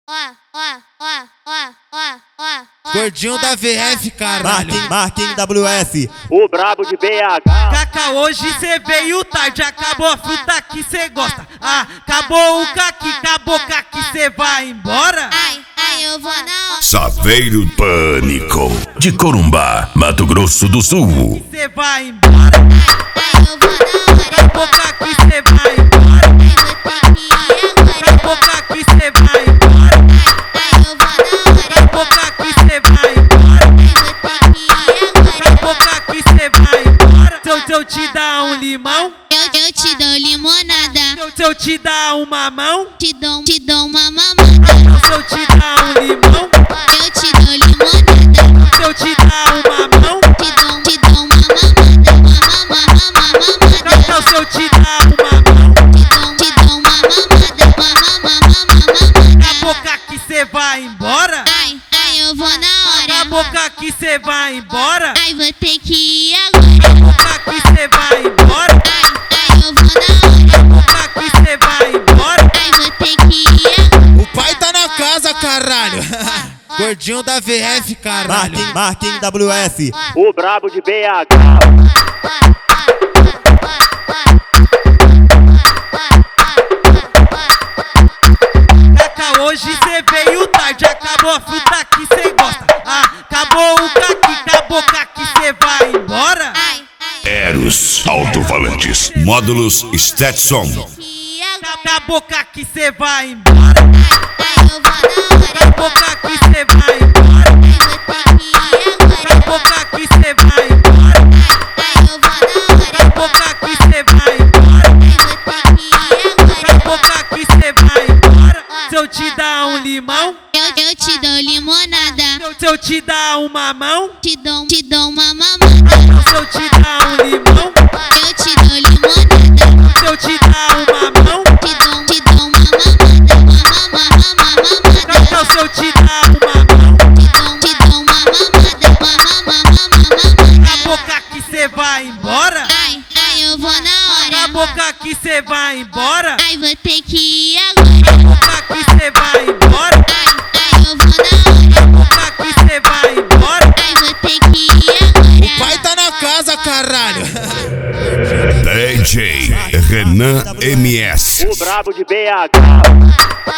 Gordinho da VF, caralho. Marquinhos WS. O brabo de BH. Cacá, hoje cê veio tarde, acabou a fruta que cê gosta. Acabou o caqui, acabou caqui, cê vai embora? Eu vou na hora. Saveiro Pânico, de Corumbá, Mato Grosso do Sul. Cê vai embora? Eu vou na hora. Acabou caqui, cê vai embora? Acabou caqui, cê vai embora? Eu vou na hora. Acabou caqui, cê vai embora? Acabou caqui, cê vai embora? Se eu te dar um limão, Eu te dou limonada. se eu te dar um mamão, Te dou uma mamada. se eu te dar um limão, Eu te dou limonada. se eu te dar um mamão, Te dou uma mamada. então se eu te dar um mamão, Te dou uma mamada. acabou caqui, cê vai embora? Ai, eu vou na Acabou hora. caqui, cê vai embora? Ai, vou ter que ir agora. Acabou caqui, cê vai embora? Ai, eu vou na hora. Acabou caqui, cê vai embora? Ai, vou ter que ir agora. O pai tá na casa, caralho. Gordinho da VF, caralho. Marquinhos WS. O brabo de BH. Cacá, hoje cê veio tarde, acabou a fruta que cê gosta. Acabou o caqui, acabou caqui, cê vai embora? Eros Alto-Falantes, módulos Stetson. Acabou caqui, cê vai embora? Eu vou na hora. Acabou caqui, cê vai embora? Vou ter que ir agora. Acabou caqui, cê vai embora? Eu vou na hora. Acabou caqui, cê vai embora? Vou ter que ir agora. Acabou caqui, cê vai embora? Se eu te dar um limão, Eu te dou limonada. se eu te dar um mamão, Te dou uma mamada. se eu te dar um limão, Eu te dou limonada. se eu te dar um mamão, Te dou uma mamada. então se eu te dar um mamão, Te dou uma mamada. acabou caqui, cê vai embora? Ai, eu vou na hora. Acabou caqui, cê vai embora? Ai, vou ter que ir agora. Acabou caqui, cê vai embora? Ai, eu vou na hora. Acabou caqui, cê vai embora? Ai, vou ter que ir agora. O pai tá na casa, caralho. DJ Renan MS. O brabo de BH.